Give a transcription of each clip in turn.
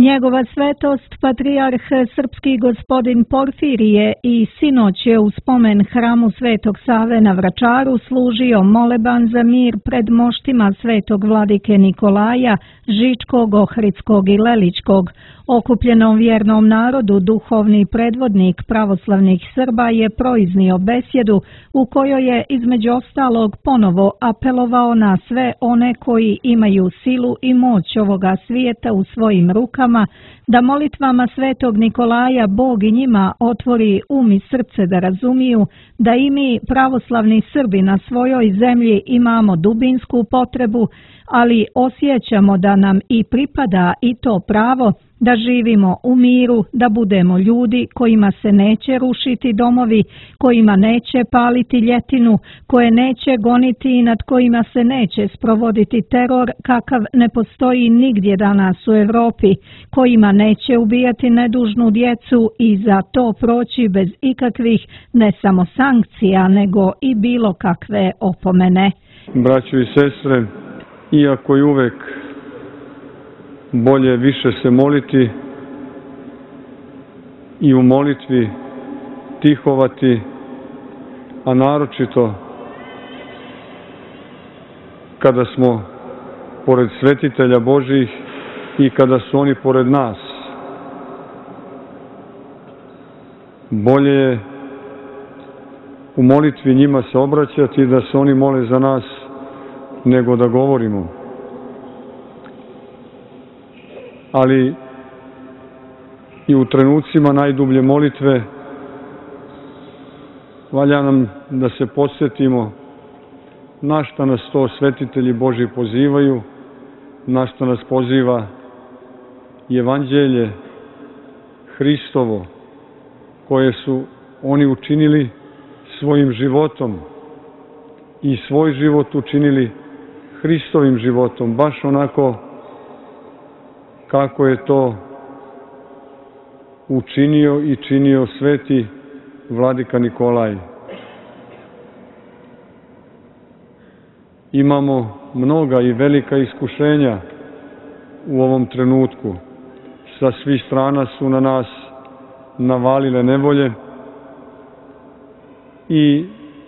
Njegova svetost, patrijarh srpski gospodin Porfirije i sinoć je u spomen hramu Svetog Save na Vračaru služio moleban za mir pred moštima Svetog vladike Nikolaja, Žičkog, Ohridskog i Leličkog. Okupljenom vjernom narodu duhovni predvodnik pravoslavnih Srba je proiznio besjedu u kojoj je između ostalog ponovo apelovao na sve one koji imaju silu i moć ovoga svijeta u svojim rukama, da molitvama Svetog Nikolaja Bog i njima otvori um i srce da razumiju da i mi pravoslavni Srbi na svojoj zemlji imamo dubinsku potrebu, ali osjećamo da nam i pripada i to pravo da živimo u miru, da budemo ljudi kojima se neće rušiti domovi, kojima neće paliti ljetinu, koje neće goniti i nad kojima se neće sprovoditi teror kakav ne postoji nigdje danas u Europi, kojima neće ubijati nedužnu djecu i za to proći bez ikakvih ne samo sankcija, nego i bilo kakve opomene. Braćo i sestre, iako je uvek bolje više se moliti i u molitvi tihovati, a naročito kada smo pored svetitelja Božjih i kada su oni pored nas. Bolje je u molitvi njima se obraćati da se oni mole za nas nego da govorimo. Ali i u trenucima najdublje molitve valja nam da se podsjetimo na šta nas to svetitelji Božji pozivaju, na šta nas poziva Evanđelje Hristovo, koje su oni učinili svojim životom i svoj život učinili Hristovim životom, baš onako kako je to učinio i činio sveti vladika Nikolaj. Imamo mnoga i velika iskušenja u ovom trenutku. Sa svih strana su na nas navalile nevolje i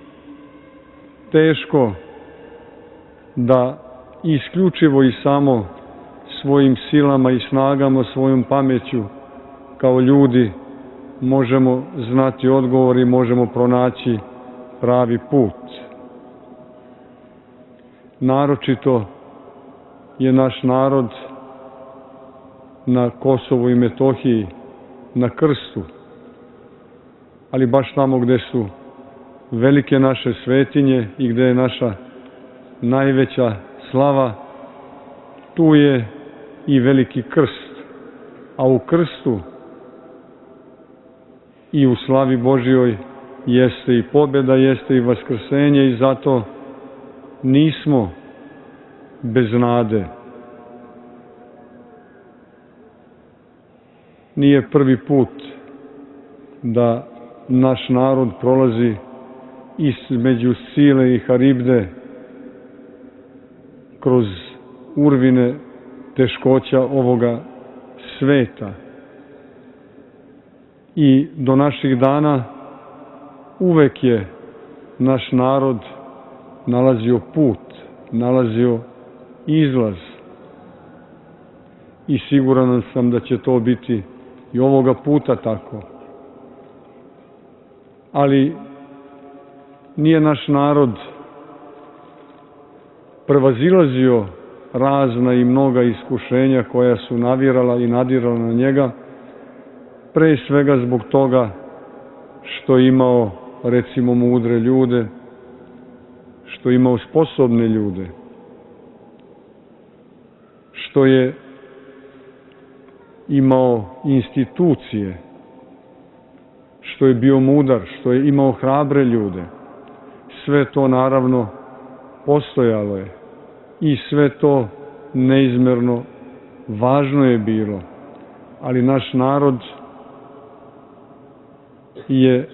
teško da isključivo i samo svojim silama i snagama, svojom pameću kao ljudi možemo znati odgovor i možemo pronaći pravi put. Naročito je naš narod na Kosovu i Metohiji na krstu, ali baš tamo gde su velike naše svetinje i gde je naša najveća slava, tu je i veliki krst, a u krstu i u slavi Božjoj jeste i pobjeda, jeste i vaskrsenje i zato nismo bez nade. Nije prvi put da naš narod prolazi između Scile i Haribde kroz urvine teškoća ovoga sveta. I do naših dana uvek je naš narod nalazio put, nalazio izlaz. I siguran sam da će to biti i ovoga puta tako. Ali nije naš narod prevazilazio razna i mnoga iskušenja koja su navirala i nadirala na njega, pre svega zbog toga što je imao, recimo, mudre ljude, što je imao sposobne ljude, što je imao institucije, što je bio mudar, što je imao hrabre ljude. Sve to naravno postojalo je i sve to neizmerno važno je bilo, ali naš narod je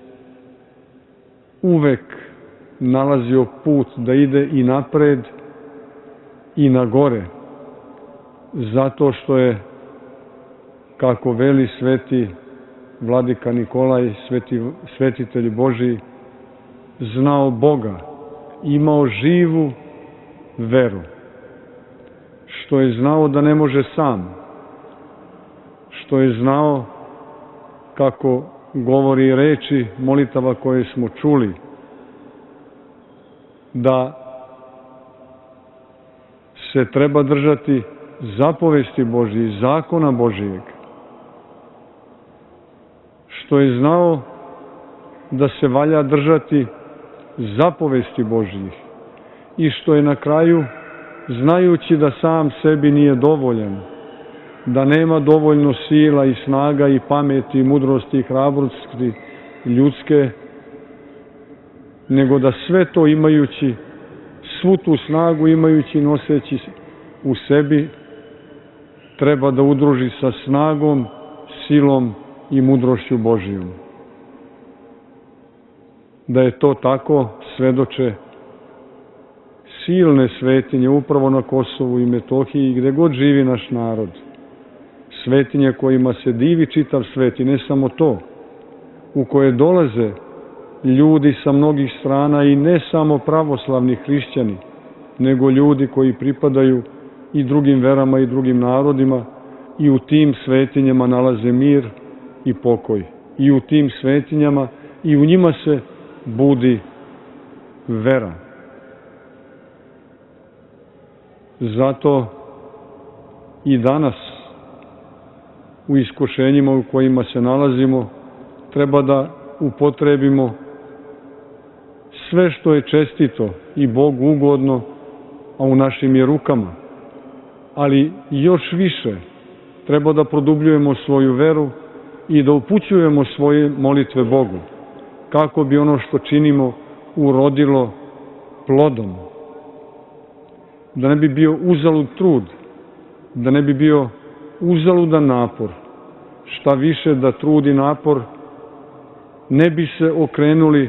uvek nalazio put da ide i napred i na gore, zato što je kako veli sveti vladika Nikolaj, svetitelj Božji, znao Boga, imao živu veru, što je znao da ne može sam, što je znao, kako govori reči molitava koje smo čuli, da se treba držati zapovesti Božje, zakona Božijeg, što je znao da se valja držati zapovesti Božjih i što je na kraju, znajući da sam sebi nije dovoljan, da nema dovoljno sila i snaga i pameti i mudrosti i hrabrosti ljudske, nego da sve to imajući, svu tu snagu imajući i noseći u sebi, treba da udruži sa snagom, silom i mudrošću Božijom. Da je to tako, svedoče silne svetinje upravo na Kosovu i Metohiji, gde god živi naš narod. Svetinje kojima se divi čitav svet i ne samo to, u koje dolaze ljudi sa mnogih strana i ne samo pravoslavni hrišćani, nego ljudi koji pripadaju i drugim verama i drugim narodima i u tim svetinjama nalaze mir i pokoj. I u tim svetinjama i u njima se budi vera. Zato i danas u iskušenjima u kojima se nalazimo treba da upotrebimo sve što je čestito i Bogu ugodno, a u našim je rukama. Ali još više treba da produbljujemo svoju veru i da upućujemo svoje molitve Bogu, kako bi ono što činimo urodilo plodom. Da ne bi bio uzalud trud, da ne bi bio uzaludan napor, šta više da trud i napor ne bi se okrenuli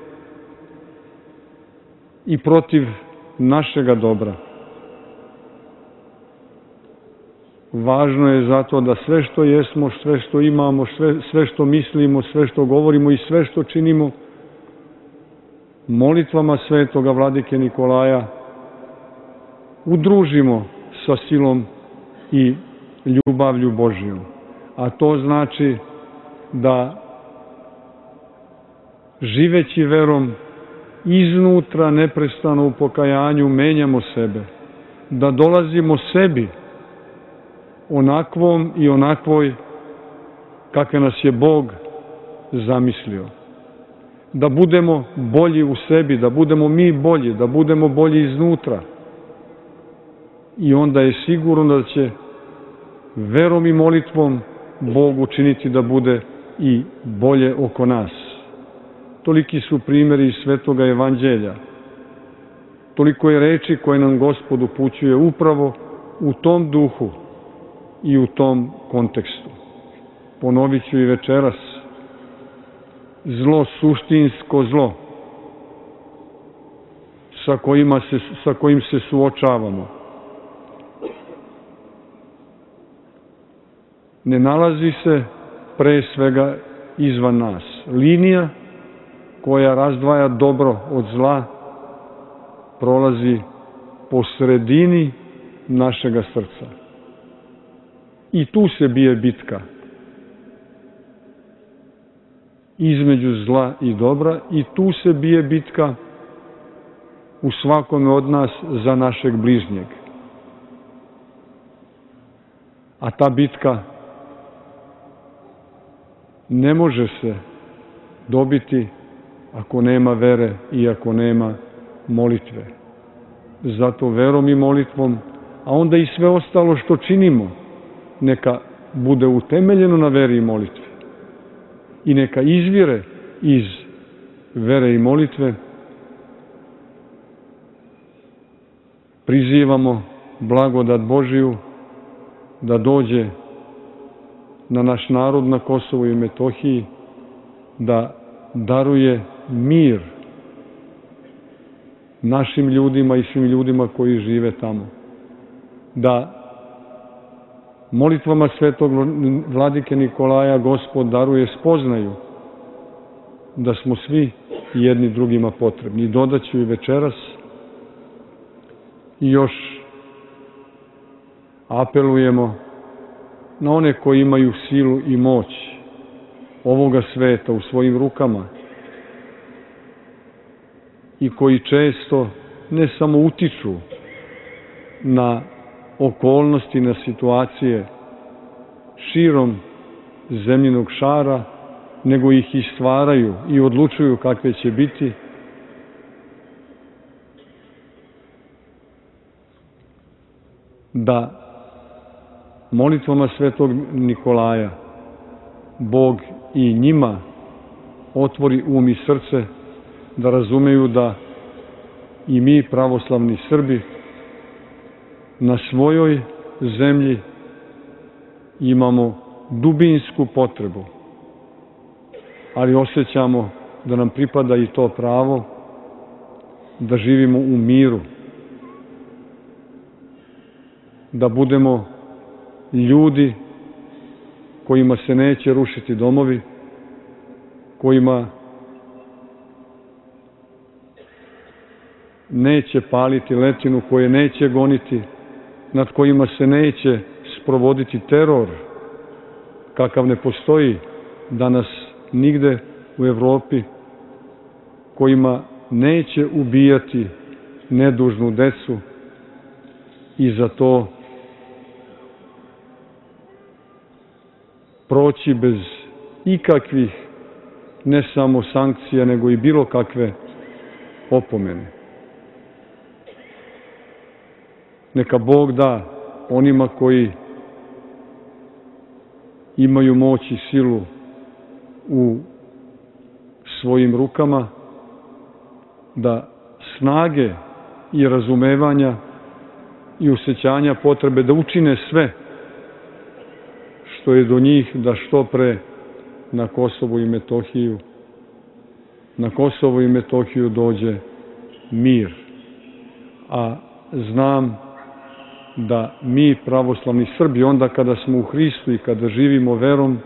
i protiv našega dobra. Važno je zato da sve što jesmo, sve što imamo, sve što mislimo, sve što govorimo i sve što činimo molitvama svetoga vladike Nikolaja udružimo sa silom i ljubavlju Božjom. A to znači da živeći verom iznutra neprestano u pokajanju menjamo sebe, da dolazimo sebi onakvom i onakvoj kakve nas je Bog zamislio. Da budemo bolji u sebi, da budemo mi bolji, da budemo bolji iznutra. I onda je sigurno da će verom i molitvom Bog učiniti da bude i bolje oko nas. Toliki su primjeri iz Svetoga Evanđelja. Toliko je reči koje nam Gospod upućuje upravo u tom duhu i u tom kontekstu. Ponovit ću i večeras. Zlo, suštinsko zlo, sa kojim se suočavamo, ne nalazi se pre svega izvan nas. Linija koja razdvaja dobro od zla prolazi po sredini našega srca. I tu se bije bitka između zla i dobra i tu se bije bitka u svakome od nas za našeg bližnjeg. A ta bitka ne može se dobiti ako nema vere i ako nema molitve. Zato verom i molitvom, a onda i sve ostalo što činimo, neka bude utemeljeno na veri i molitvi. I neka izvire iz vere i molitve. Prizivamo blagodat Božiju da dođe na naš narod na Kosovu i Metohiji, da daruje mir našim ljudima i svim ljudima koji žive tamo. Da molitvama svetog vladike Nikolaja Gospod daruje spoznaju da smo svi jedni drugima potrebni. I dodaću i večeras i još apelujemo na one koji imaju silu i moć ovoga sveta u svojim rukama i koji često ne samo utiču na okolnosti, na situacije širom zemljinog šara, nego ih i stvaraju i odlučuju kakve će biti, da molitvama svetog Nikolaja Bog i njima otvori um i srce, da razumeju da i mi, pravoslavni Srbi, na svojoj zemlji imamo dubinsku potrebu, ali osjećamo da nam pripada i to pravo da živimo u miru, da budemo ljudi kojima se neće rušiti domovi, kojima neće paliti letinu, koje neće goniti, nad kojima se neće sprovoditi teror, kakav ne postoji danas nigde u Evropi, kojima neće ubijati nedužnu decu i za to proći bez ikakvih ne samo sankcija, nego i bilo kakve opomene. Neka Bog da onima koji imaju moć i silu u svojim rukama, da snage i razumevanja i osjećanja potrebe da učine sve što je do njih, da što pre na Kosovu i Metohiju dođe mir. A znam da mi, pravoslavni Srbi, onda kada smo u Hristu i kada živimo verom,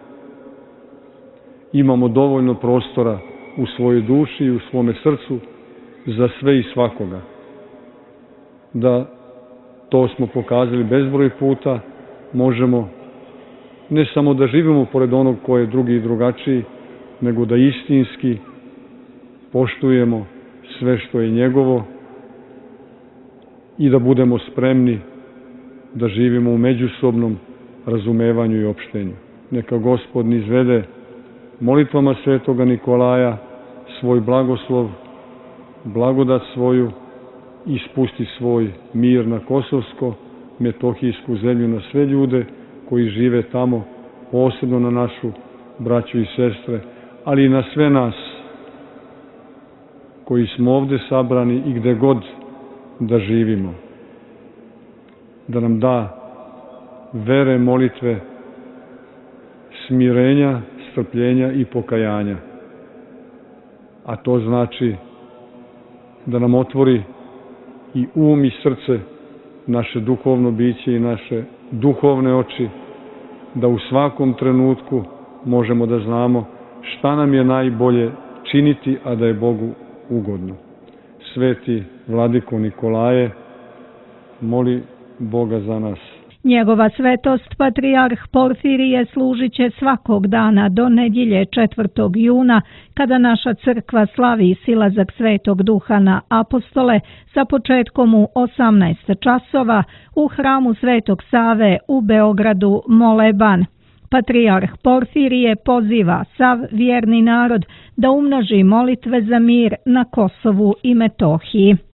imamo dovoljno prostora u svojoj duši i u svome srcu za sve i svakoga. Da to smo pokazali bezbroj puta, možemo ne samo da živimo pored onog ko je drugi i drugačiji, nego da istinski poštujemo sve što je njegovo i da budemo spremni da živimo u međusobnom razumevanju i opštenju. Neka Gospod izvede molitvama svetoga Nikolaja svoj blagoslov, blagodat svoju i spusti svoj mir na kosovsko-metohijsku zemlju, na sve ljude koji žive tamo, posebno na našu braću i sestre, ali i na sve nas koji smo ovde sabrani i gde god da živimo. Da nam da vere, molitve, smirenja, strpljenja i pokajanja. A to znači da nam otvori i um i srce, naše duhovno biće i naše duhovne oči, da u svakom trenutku možemo da znamo šta nam je najbolje činiti, a da je Bogu ugodno. Sveti vladiko Nikolaje, moli Boga za nas. Njegova svetost patrijarh Porfirije služit će svakog dana do nedjelje 4. juna, kada naša crkva slavi silazak Svetog Duha na apostole sa početkom u 18 časova u hramu Svetog Save u Beogradu Moleban. Patrijarh Porfirije poziva sav vjerni narod da umnoži molitve za mir na Kosovu i Metohiji.